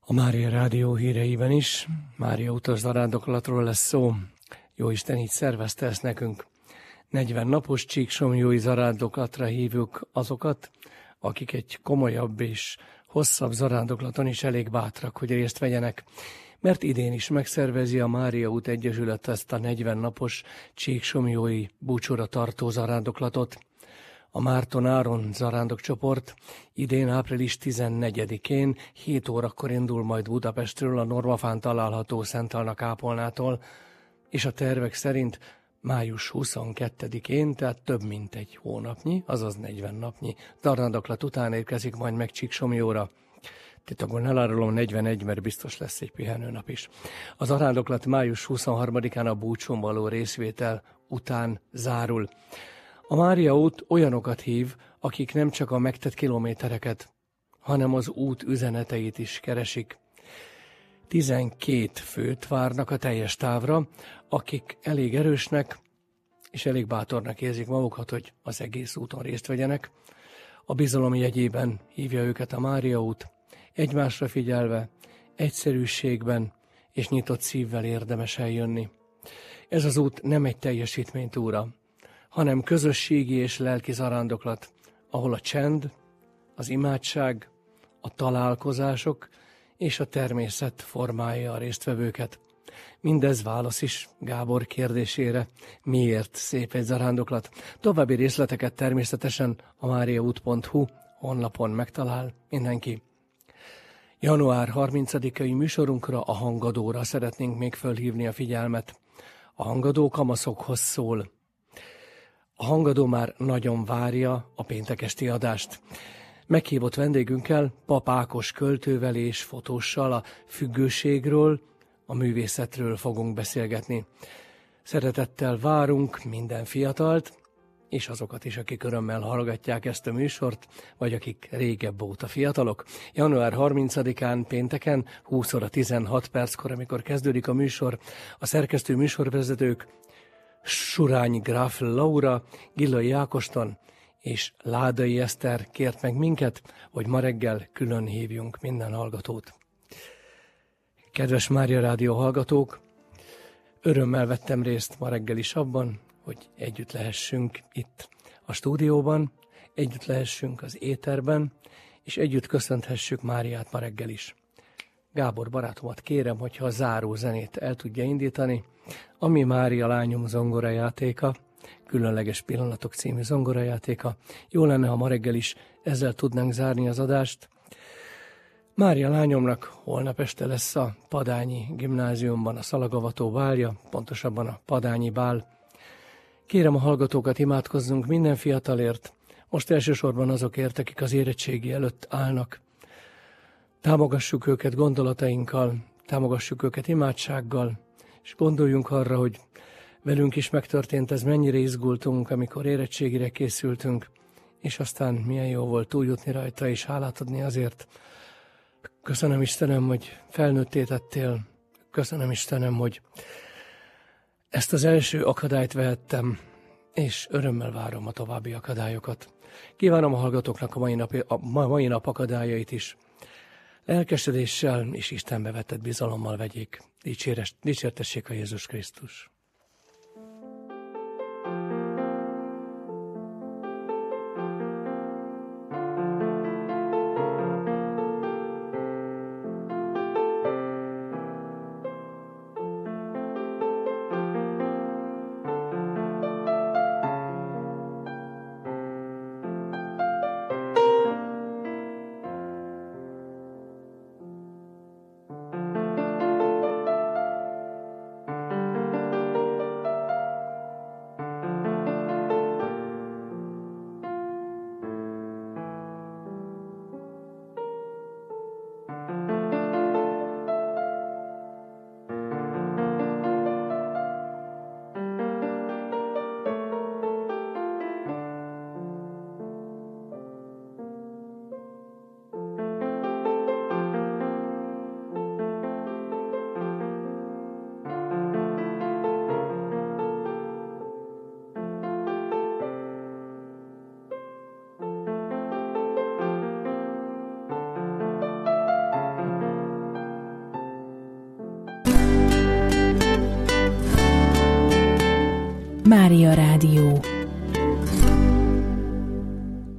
A Mária Rádió híreiben is Mária utas zarándoklatról lesz szó. Jóisten így szervezte ezt nekünk. 40 napos csíksomlyói zarándoklatra hívjuk azokat, akik egy komolyabb és hosszabb zarándoklaton is elég bátrak, hogy részt vegyenek. Mert idén is megszervezi a Mária út Egyesület ezt a 40 napos csíksomlyói búcsúra tartó zarándoklatot. A Márton Áron zarándokcsoport idén április 14-én 7 órakor indul majd Budapestről a Normafán található Szentalna kápolnától, és a tervek szerint május 22-én, tehát több mint egy hónapnyi, azaz 40 napnyi zarándoklat után érkezik majd meg Csíksomlyóra. Titokban elárulom 41, mert biztos lesz egy pihenőnap is. A zarándoklat május 23-án a búcsún való részvétel után zárul. A Mária út olyanokat hív, akik nem csak a megtett kilométereket, hanem az út üzeneteit is keresik. 12 főt várnak a teljes távra, akik elég erősnek és elég bátornak érzik magukat, hogy az egész úton részt vegyenek. A bizalom jegyében hívja őket a Mária út, egymásra figyelve, egyszerűségben és nyitott szívvel érdemes eljönni. Ez az út nem egy teljesítménytúra, hanem közösségi és lelki zarándoklat, ahol a csend, az imádság, a találkozások és a természet formálja a résztvevőket. Mindez válasz is Gábor kérdésére, miért szép egy zarándoklat. További részleteket természetesen a mariaút.hu honlapon megtalál mindenki. Január 30-ai műsorunkra, a Hangadóra szeretnénk még fölhívni a figyelmet. A Hangadó kamaszokhoz szól. A Hangadó már nagyon várja a péntek esti adást. Meghívott vendégünkkel, Pap Ákos költővel és fotóssal a függőségről, a művészetről fogunk beszélgetni. Szeretettel várunk minden fiatalt, és azokat is, akik örömmel hallgatják ezt a műsort, vagy akik régebb óta fiatalok. Január 30-án pénteken, 20 óra 16 perckor, amikor kezdődik a műsor, a szerkesztő műsorvezetők Surányi Gráf Laura, Gillai Ákoston és Ládai Eszter kért meg minket, hogy ma reggel külön hívjunk minden hallgatót. Kedves Mária Rádió hallgatók, örömmel vettem részt ma reggel is abban, hogy együtt lehessünk itt a stúdióban, együtt lehessünk az éterben, és együtt köszönthessük Máriát ma reggel is. Gábor barátomat kérem, hogyha a záró zenét el tudja indítani, ami Mária lányom zongorajátéka, Különleges Pillanatok című zongorajátéka. Jó lenne, ha ma reggel is ezzel tudnánk zárni az adást. Mária lányomnak holnap este lesz a Padányi Gimnáziumban a szalagavató bálja, pontosabban a Padányi bál. Kérem a hallgatókat, imádkozzunk minden fiatalért, most elsősorban azokért, akik az érettségi előtt állnak. Támogassuk őket gondolatainkkal, támogassuk őket imádsággal, és gondoljunk arra, hogy velünk is megtörtént ez, mennyire izgultunk, amikor érettségire készültünk, és aztán milyen jó volt túljutni rajta, és hálát adni azért. Köszönöm Istenem, hogy felnőtté tettél, köszönöm Istenem, hogy ezt az első akadályt vehettem, és örömmel várom a további akadályokat. Kívánom a hallgatóknak a mai nap akadályait is. Lelkesedéssel és Istenbe vetett bizalommal vegyék. Dicsértessék a Jézus Krisztus. Mária Rádió.